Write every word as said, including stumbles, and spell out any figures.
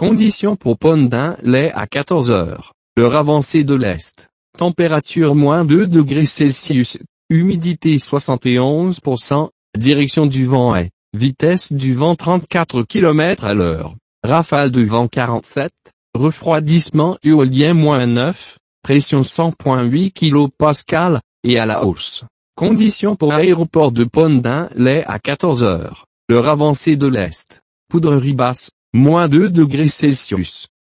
Conditions pour Pont-d'Ain-Lay à quatorze heures. Heure avancée de l'Est. Température moins deux degrés Celsius. Humidité soixante et onze pour cent. Direction du vent est. Vitesse du vent trente-quatre kilomètres à l'heure. Rafale de vent quarante-sept. Refroidissement éolien moins neuf. Pression cent virgule huit kilopascales, et à la hausse. Conditions pour aéroport de Pont-d'Ain-Lay à quatorze heures. Heure avancée de l'Est. Poudrerie basse, moins deux degrés Celsius.